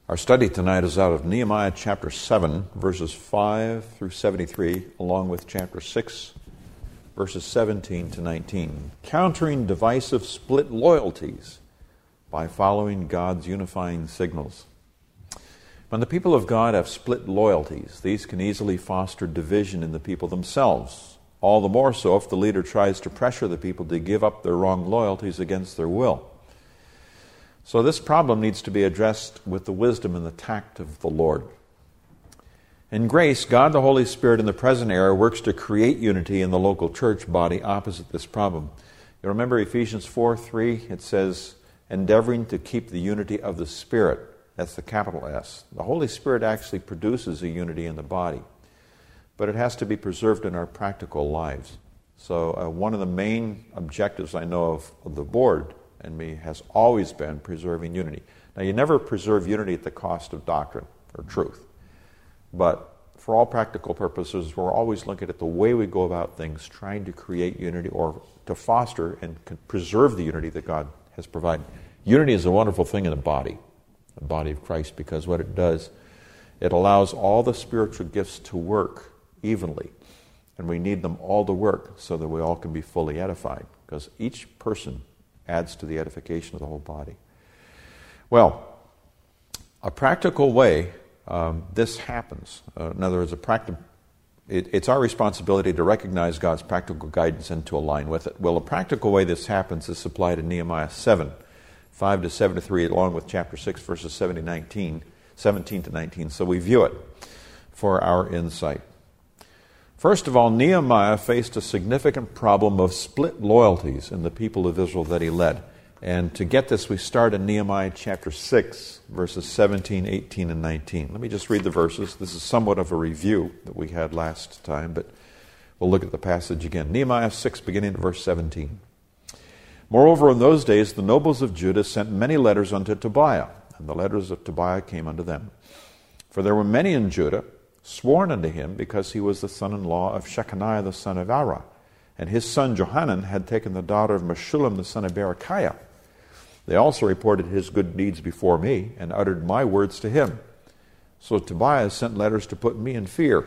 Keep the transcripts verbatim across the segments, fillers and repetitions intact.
Our study tonight is out of Nehemiah chapter seven, verses five through seventy-three, along with chapter six, verses seventeen to nineteen. Countering divisive split loyalties by following God's unifying signals. When the people of God have split loyalties, these can easily foster division in the people themselves. All the more so if the leader tries to pressure the people to give up their wrong loyalties against their will. So this problem needs to be addressed with the wisdom and the tact of the Lord. In grace, God the Holy Spirit in the present era works to create unity in the local church body opposite this problem. You remember Ephesians four three, it says, endeavoring to keep the unity of the Spirit. That's the capital S. The Holy Spirit actually produces a unity in the body, but it has to be preserved in our practical lives. So uh, one of the main objectives I know of, of the board and me has always been preserving unity. Now, you never preserve unity at the cost of doctrine or truth. But for all practical purposes, we're always looking at the way we go about things, trying to create unity or to foster and preserve the unity that God has provided. Unity is a wonderful thing in the body, the body of Christ, because what it does, it allows all the spiritual gifts to work evenly. And we need them all to work so that we all can be fully edified, because each person adds to the edification of the whole body. Well, a practical way um, this happens, uh, in other words, a practi- it, it's our responsibility to recognize God's practical guidance and to align with it. Well, a practical way this happens is supplied in Nehemiah seven, five to seventy-three, along with chapter six, verses seventeen to nineteen. So we view it for our insight. First of all, Nehemiah faced a significant problem of split loyalties in the people of Israel that he led. And to get this, we start in Nehemiah chapter six, verses seventeen, eighteen, and nineteen. Let me just read the verses. This is somewhat of a review that we had last time, but we'll look at the passage again. Nehemiah six, beginning at verse seventeen. Moreover, in those days the nobles of Judah sent many letters unto Tobiah, and the letters of Tobiah came unto them. For there were many in Judah sworn unto him, because he was the son-in-law of Shechaniah the son of Arah, and his son Johanan had taken the daughter of Meshullam the son of Berechiah. They also reported his good deeds before me, and uttered my words to him. So Tobiah sent letters to put me in fear.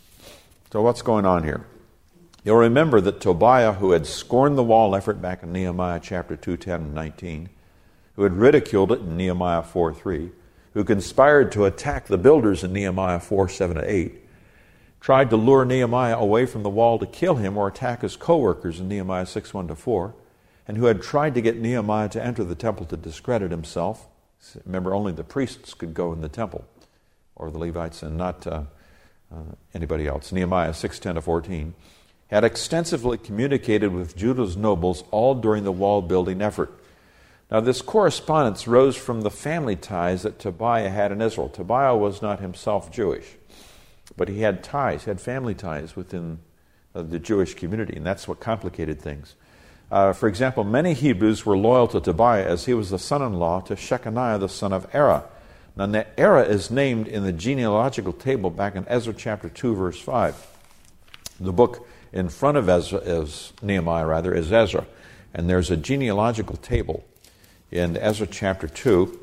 So what's going on here? You'll remember that Tobiah, who had scorned the wall effort back in Nehemiah chapter two, ten, and nineteen, who had ridiculed it in Nehemiah four three, who conspired to attack the builders in Nehemiah four, seven, and eight, tried to lure Nehemiah away from the wall to kill him or attack his co-workers in Nehemiah six, one to four, and who had tried to get Nehemiah to enter the temple to discredit himself. Remember, only the priests could go in the temple, or the Levites, and not uh, uh, anybody else. Nehemiah six, ten to fourteen, had extensively communicated with Judah's nobles all during the wall building effort. Now, this correspondence rose from the family ties that Tobiah had in Israel. Tobiah was not himself Jewish, but he had ties, he had family ties within uh, the Jewish community, and that's what complicated things. Uh, for example, many Hebrews were loyal to Tobiah as he was the son-in-law to Shechaniah the son of Arah. Now, Arah is named in the genealogical table back in Ezra chapter two, verse five. The book in front of Ezra is Nehemiah, rather, is Ezra, and there's a genealogical table in Ezra chapter two.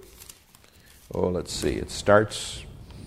Oh, let's see. It starts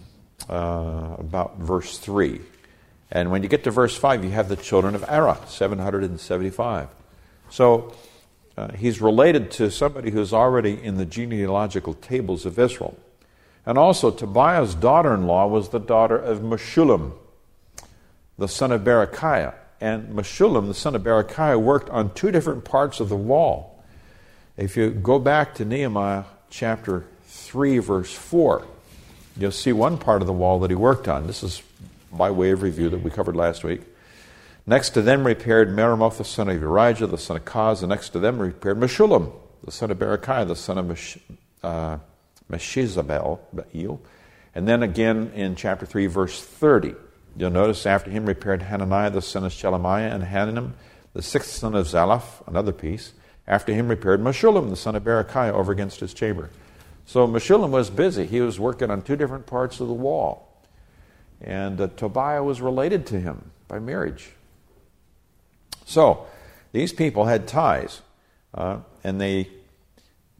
uh, about verse three. And when you get to verse five, you have the children of Arah, seven hundred seventy-five. So uh, he's related to somebody who's already in the genealogical tables of Israel. And also, Tobiah's daughter-in-law was the daughter of Meshullam, the son of Berechiah. And Meshullam, the son of Berechiah, worked on two different parts of the wall. If you go back to Nehemiah chapter three, verse four, you'll see one part of the wall that he worked on. This is by way of review that we covered last week. Next to them repaired Meremoth, the son of Urijah, the son of Koz, and next to them repaired Meshullam, the son of Berechiah, the son of Mesh, uh, Meshizabel, and then again in chapter three, verse thirty, you'll notice after him repaired Hananiah, the son of Shelemiah, and Hananiah, the sixth son of Zalaph, another piece. After him repaired Meshullam, the son of Berechiah, over against his chamber. So Meshullam was busy. He was working on two different parts of the wall. And uh, Tobiah was related to him by marriage. So these people had ties, uh, and they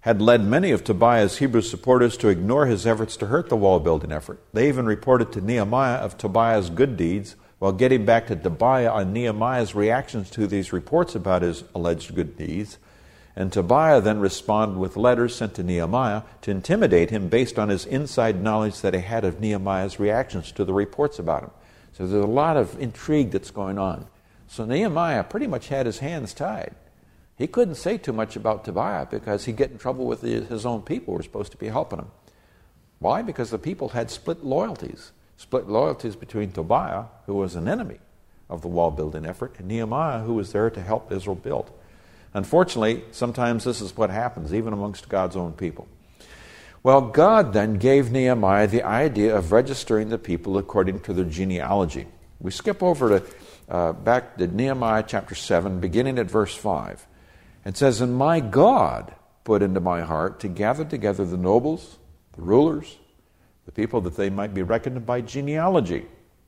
had led many of Tobiah's Hebrew supporters to ignore his efforts to hurt the wall-building effort. They even reported to Nehemiah of Tobiah's good deeds, while getting back to Tobiah on Nehemiah's reactions to these reports about his alleged good deeds. And Tobiah then responded with letters sent to Nehemiah to intimidate him based on his inside knowledge that he had of Nehemiah's reactions to the reports about him. So there's a lot of intrigue that's going on. So Nehemiah pretty much had his hands tied. He couldn't say too much about Tobiah because he'd get in trouble with his own people who were supposed to be helping him. Why? Because the people had split loyalties. Split loyalties between Tobiah, who was an enemy of the wall-building effort, and Nehemiah, who was there to help Israel build. Unfortunately, sometimes this is what happens, even amongst God's own people. Well, God then gave Nehemiah the idea of registering the people according to their genealogy. We skip over to uh, back to Nehemiah chapter seven, beginning at verse five. It says, "And my God put into my heart to gather together the nobles, the rulers, the people that they might be reckoned by genealogy."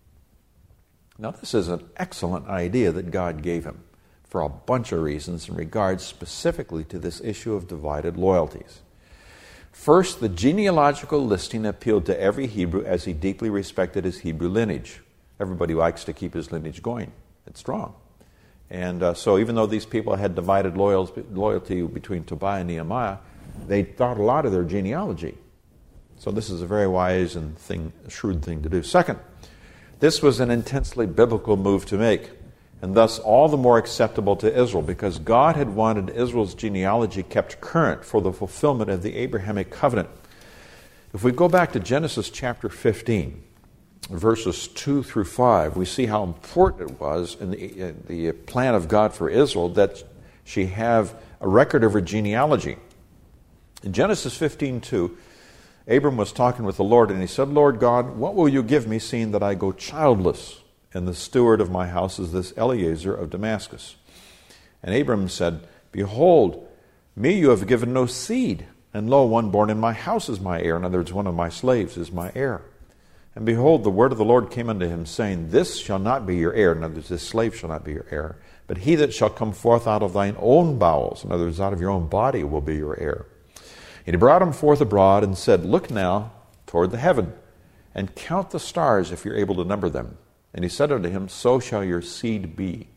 Now, this is an excellent idea that God gave him for a bunch of reasons in regards specifically to this issue of divided loyalties. First, the genealogical listing appealed to every Hebrew as he deeply respected his Hebrew lineage. Everybody likes to keep his lineage going. It's strong. And uh, so even though these people had divided loyalty between Tobiah and Nehemiah, they thought a lot of their genealogy. So this is a very wise and thing, shrewd thing to do. Second, this was an intensely biblical move to make, and thus all the more acceptable to Israel, because God had wanted Israel's genealogy kept current for the fulfillment of the Abrahamic covenant. If we go back to Genesis chapter fifteen, verses two through five, we see how important it was in the, in the plan of God for Israel that she have a record of her genealogy. In Genesis fifteen two, Abram was talking with the Lord, and he said, "Lord God, what will you give me, seeing that I go childless? And the steward of my house is this Eliezer of Damascus." And Abram said, "Behold, me you have given no seed, and lo, one born in my house is my heir." In other words, one of my slaves is my heir. "And behold, the word of the Lord came unto him, saying, This shall not be your heir." In other words, this slave shall not be your heir. "But he that shall come forth out of thine own bowels," in other words, out of your own body, "will be your heir." And he brought him forth abroad and said, "Look now toward the heaven, and count the stars, if you're able to number them." And he said unto him, "So shall your seed be."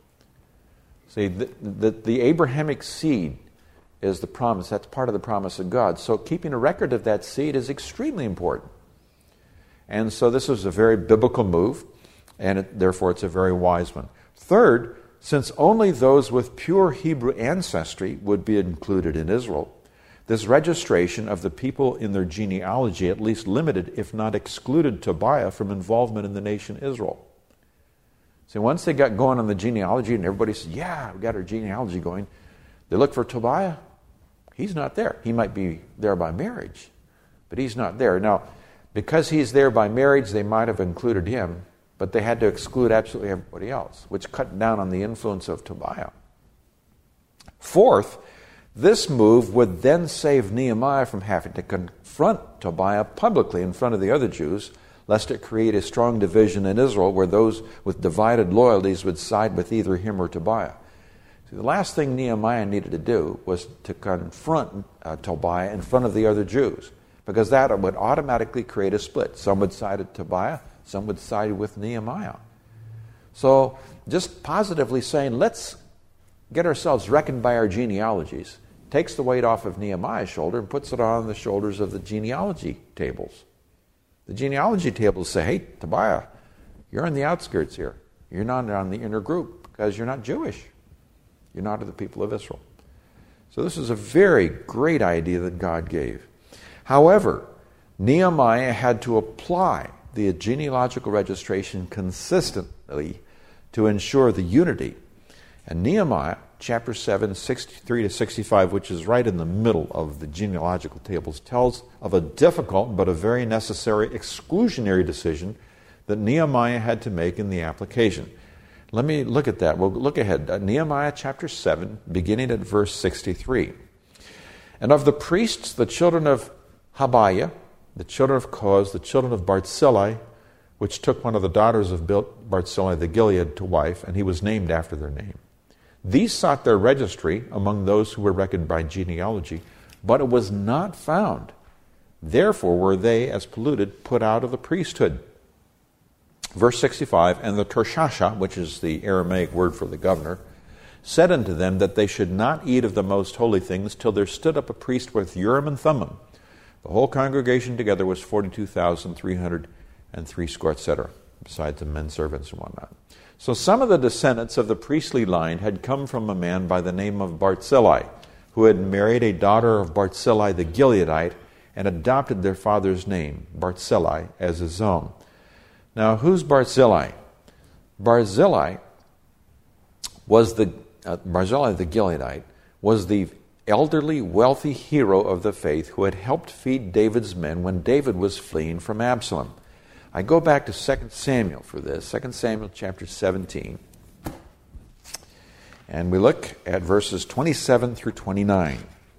See, the, the, the Abrahamic seed is the promise. That's part of the promise of God. So keeping a record of that seed is extremely important. And so this was a very biblical move, and it, therefore it's a very wise one. Third, since only those with pure Hebrew ancestry would be included in Israel, this registration of the people in their genealogy at least limited, if not excluded, Tobiah from involvement in the nation Israel. See, once they got going on the genealogy and everybody said, "Yeah, we got our genealogy going," they look for Tobiah. He's not there. He might be there by marriage, but he's not there. Now, because he's there by marriage, they might have included him, but they had to exclude absolutely everybody else, which cut down on the influence of Tobiah. Fourth, this move would then save Nehemiah from having to confront Tobiah publicly in front of the other Jews, lest it create a strong division in Israel where those with divided loyalties would side with either him or Tobiah. See, the last thing Nehemiah needed to do was to confront uh, Tobiah in front of the other Jews, because that would automatically create a split. Some would side with Tobiah, some would side with Nehemiah. So just positively saying, let's get ourselves reckoned by our genealogies, takes the weight off of Nehemiah's shoulder and puts it on the shoulders of the genealogy tables. The genealogy tables say, "Hey, Tobiah, you're on the outskirts here. You're not on the inner group because you're not Jewish. You're not of the people of Israel." So this is a very great idea that God gave. However, Nehemiah had to apply the genealogical registration consistently to ensure the unity. And Nehemiah chapter seven, sixty-three to sixty-five, which is right in the middle of the genealogical tables, tells of a difficult but a very necessary exclusionary decision that Nehemiah had to make in the application. Let me look at that. We'll look ahead. Uh, Nehemiah chapter seven, beginning at verse sixty-three. "And of the priests, the children of Habiah, the children of Koz, the children of Barzillai, which took one of the daughters of Barzillai the Gilead to wife, and he was named after their name. These sought their registry among those who were reckoned by genealogy, but it was not found. Therefore were they, as polluted, put out of the priesthood. Verse sixty-five, and the Tershasha, which is the Aramaic word for the governor, said unto them that they should not eat of the most holy things till there stood up a priest with Urim and Thummim. The whole congregation together was forty-two thousand three hundred and three score, et cetera, besides the men servants and whatnot. So some of the descendants of the priestly line had come from a man by the name of Barzillai, who had married a daughter of Barzillai the Gileadite and adopted their father's name, Barzillai, as his own. Now, who's Barzillai? Barzillai was the uh, Barzillai the Gileadite was the elderly, wealthy hero of the faith who had helped feed David's men when David was fleeing from Absalom. I go back to Second Samuel for this, Second Samuel chapter seventeen. And we look at verses twenty-seven through twenty-nine.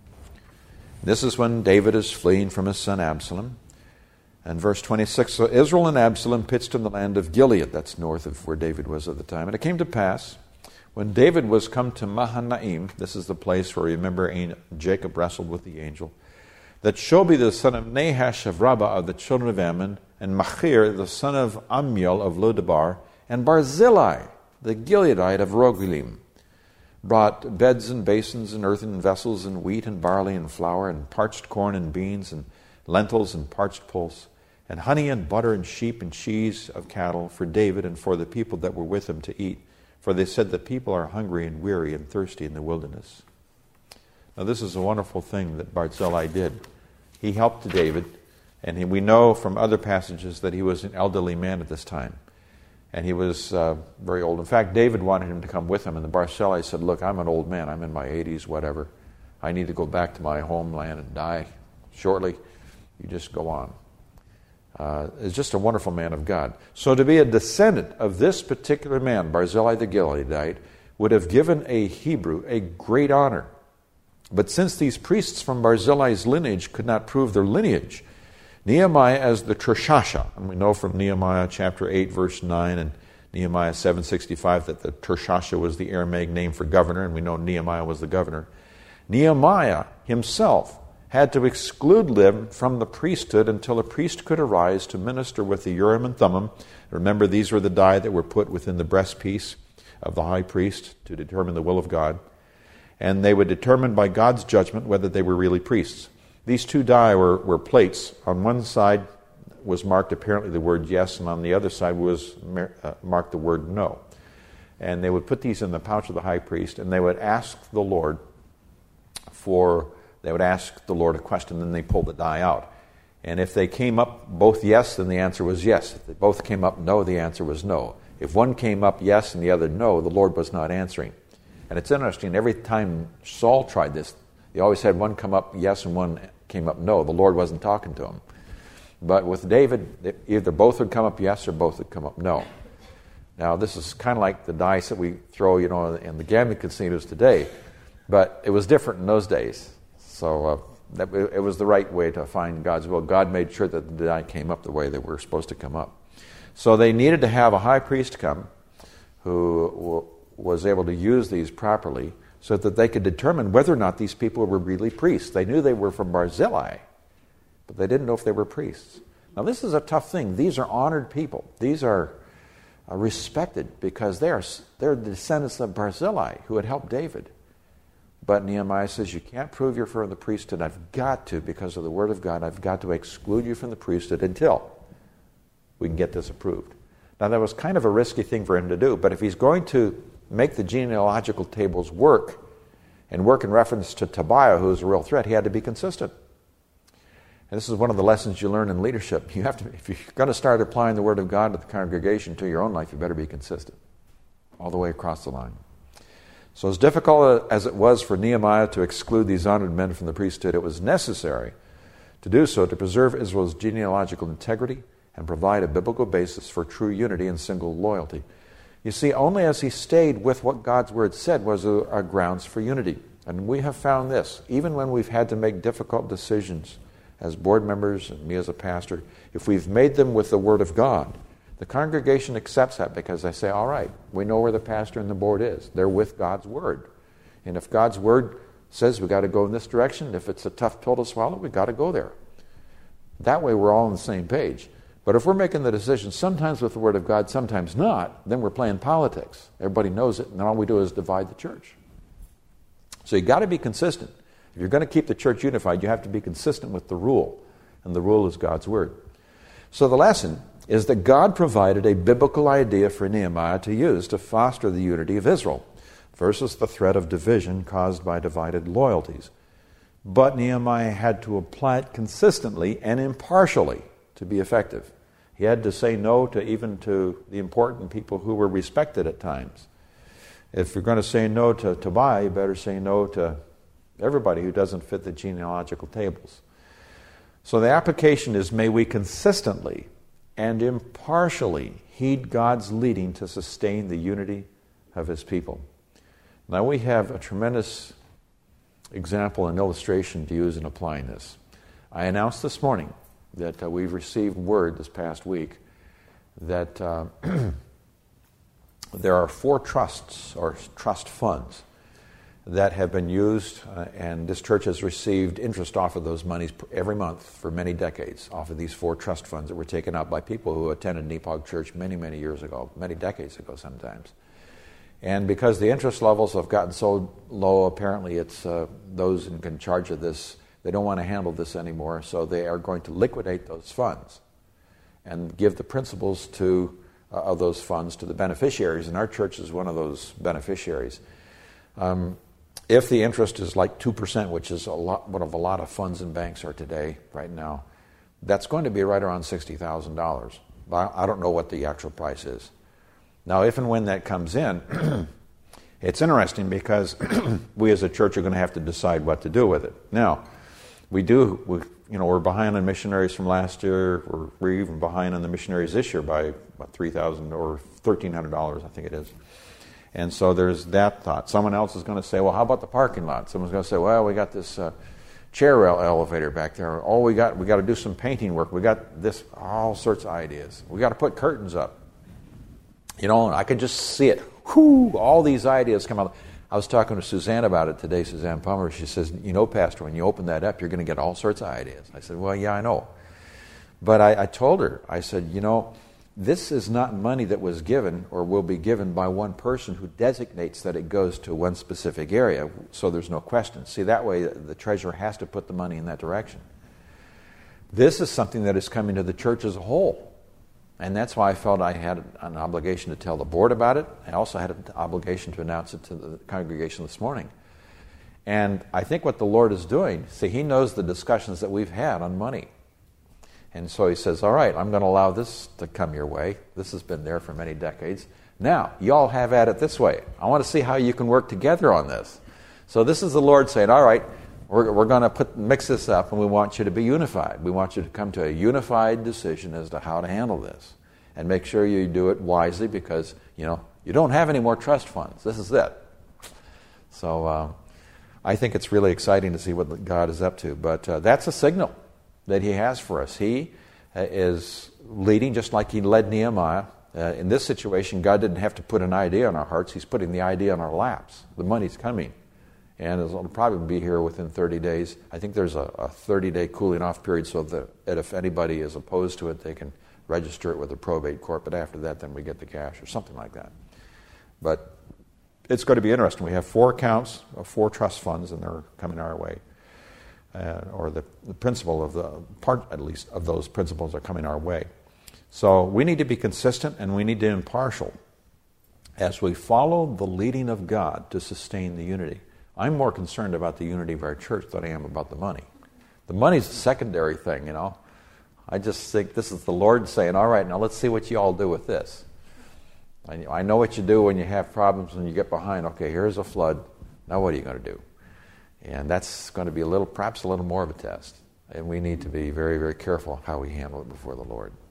This is when David is fleeing from his son Absalom. And verse twenty-six, so Israel and Absalom pitched in the land of Gilead, that's north of where David was at the time. And it came to pass, when David was come to Mahanaim, this is the place where, remember, Jacob wrestled with the angel, that Shobi the son of Nahash of Rabbah of the children of Ammon, and Machir the son of Ammiel of Lodebar, and Barzillai the Gileadite of Rogelim, brought beds and basins and earthen vessels and wheat and barley and flour and parched corn and beans and lentils and parched pulse and honey and butter and sheep and cheese of cattle for David and for the people that were with him to eat. For they said, the people are hungry and weary and thirsty in the wilderness. Now this is a wonderful thing that Barzillai did. He helped David, and he, we know from other passages that he was an elderly man at this time. And he was uh, very old. In fact, David wanted him to come with him, and the Barzillai said, look, I'm an old man. I'm in my eighties, whatever. I need to go back to my homeland and die shortly. You just go on. Uh, is just a wonderful man of God. So to be a descendant of this particular man, Barzillai the Gileadite, would have given a Hebrew a great honor. But since these priests from Barzillai's lineage could not prove their lineage, Nehemiah as the Tershasha, and we know from Nehemiah chapter eight, verse nine, and Nehemiah seven sixty-five that the Tershasha was the Aramaic name for governor, and we know Nehemiah was the governor. Nehemiah himself had to exclude them from the priesthood until a priest could arise to minister with the Urim and Thummim. Remember, these were the die that were put within the breastpiece of the high priest to determine the will of God. And they would determine by God's judgment whether they were really priests. These two die were, were plates. On one side was marked apparently the word yes, and on the other side was uh, marked the word no. And they would put these in the pouch of the high priest, and they would ask the Lord for... They would ask the Lord a question, then they pulled the die out. And if they came up both yes, then the answer was yes. If they both came up no, the answer was no. If one came up yes and the other no, the Lord was not answering. And it's interesting, every time Saul tried this, he always had one come up yes and one came up no. The Lord wasn't talking to him. But with David, either both would come up yes or both would come up no. Now, this is kind of like the dice that we throw, you know, in the gambling casinos today. But it was different in those days. So uh, that, it was the right way to find God's will. God made sure that the die came up the way they were supposed to come up. So they needed to have a high priest come who w- was able to use these properly so that they could determine whether or not these people were really priests. They knew they were from Barzillai, but they didn't know if they were priests. Now this is a tough thing. These are honored people. These are uh, respected because they are, they're the descendants of Barzillai who had helped David. But Nehemiah says, you can't prove you're from the priesthood. I've got to, because of the word of God, I've got to exclude you from the priesthood until we can get this approved. Now, that was kind of a risky thing for him to do, but if he's going to make the genealogical tables work, and work in reference to Tobiah, who's a real threat, he had to be consistent. And this is one of the lessons you learn in leadership. You have to, if you're going to start applying the word of God to the congregation, to your own life, you better be consistent all the way across the line. So as difficult as it was for Nehemiah to exclude these honored men from the priesthood, it was necessary to do so to preserve Israel's genealogical integrity and provide a biblical basis for true unity and single loyalty. You see, only as he stayed with what God's word said was a, a grounds for unity. And we have found this, even when we've had to make difficult decisions as board members and me as a pastor, if we've made them with the word of God, the congregation accepts that because they say, all right, we know where the pastor and the board is. They're with God's word. And if God's word says we got to go in this direction. If it's a tough pill to swallow, we got to go there. That way we're all on the same page. But if we're making the decision sometimes with the Word of God, sometimes not, then we're playing politics. Everybody knows it, and all we do is divide the church. So you've got to be consistent. If you're going to keep the church unified, you have to be consistent with the rule, and the rule is God's Word. So the lesson is that God provided a biblical idea for Nehemiah to use to foster the unity of Israel versus the threat of division caused by divided loyalties. But Nehemiah had to apply it consistently and impartially to be effective. He had to say no to even to the important people who were respected at times. If you're going to say no to Tobiah, you better say no to everybody who doesn't fit the genealogical tables. So the application is, may we consistently and impartially heed God's leading to sustain the unity of His people. Now we have a tremendous example and illustration to use in applying this. I announced this morning that uh, we've received word this past week that uh, there are four trusts or trust funds that have been used, uh, and this church has received interest off of those monies every month for many decades, off of these four trust funds that were taken out by people who attended Nepog Church many, many years ago, many decades ago sometimes. And because the interest levels have gotten so low, apparently it's uh, those in charge of this, they don't want to handle this anymore, so they are going to liquidate those funds and give the principals to uh, of those funds to the beneficiaries, and our church is one of those beneficiaries. Um, if the interest is like two percent, which is a lot, what a lot of funds and banks are today, right now, that's going to be right around sixty thousand dollars. I don't know what the actual price is. Now, if and when that comes in, it's interesting because we as a church are going to have to decide what to do with it. Now, we do, we, you know, we're behind on missionaries from last year. We're, we're even behind on the missionaries this year by about three thousand dollars or thirteen hundred dollars, I think it is. And so there's that thought. Someone else is going to say, well, how about the parking lot? Someone's going to say, well, we got this uh, chair rail elevator back there. Oh, we got we got to do some painting work. We got this, all sorts of ideas. We got to put curtains up. You know, I could just see it. Whoo, all these ideas come out. I was talking to Suzanne about it today, Suzanne Palmer. She says, you know, Pastor, when you open that up, you're going to get all sorts of ideas. I said, well, yeah, I know. But I, I told her, I said, you know, this is not money that was given or will be given by one person who designates that it goes to one specific area, so there's no question. See, that way the treasurer has to put the money in that direction. This is something that is coming to the church as a whole. And that's why I felt I had an obligation to tell the board about it. I also had an obligation to announce it to the congregation this morning. And I think what the Lord is doing, see, He knows the discussions that we've had on money. And so He says, all right, I'm going to allow this to come your way. This has been there for many decades. Now, y'all have at it this way. I want to see how you can work together on this. So this is the Lord saying, all right, we're, we're going to put mix this up, and we want you to be unified. We want you to come to a unified decision as to how to handle this. And make sure you do it wisely because, you know, you don't have any more trust funds. This is it. So uh, I think it's really exciting to see what God is up to. But uh, that's a signal that He has for us. He uh, is leading just like He led Nehemiah. Uh, in this situation, God didn't have to put an idea on our hearts. He's putting the idea on our laps. The money's coming. And it'll probably be here within thirty days. I think there's a thirty-day cooling off period so that if anybody is opposed to it, they can register it with a probate court. But after that, then we get the cash or something like that. But it's going to be interesting. We have four accounts of four trust funds, and they're coming our way. Uh, or the, the principle of the part, at least, of those principles are coming our way. So we need to be consistent and we need to be impartial as we follow the leading of God to sustain the unity. I'm more concerned about the unity of our church than I am about the money. The money's a secondary thing, you know. I just think this is the Lord saying, all right, now let's see what you all do with this. I, I know what you do when you have problems and you get behind. Okay, here's a flood. Now what are you going to do? And that's going to be a little, perhaps a little more of a test. And we need to be very, very careful how we handle it before the Lord.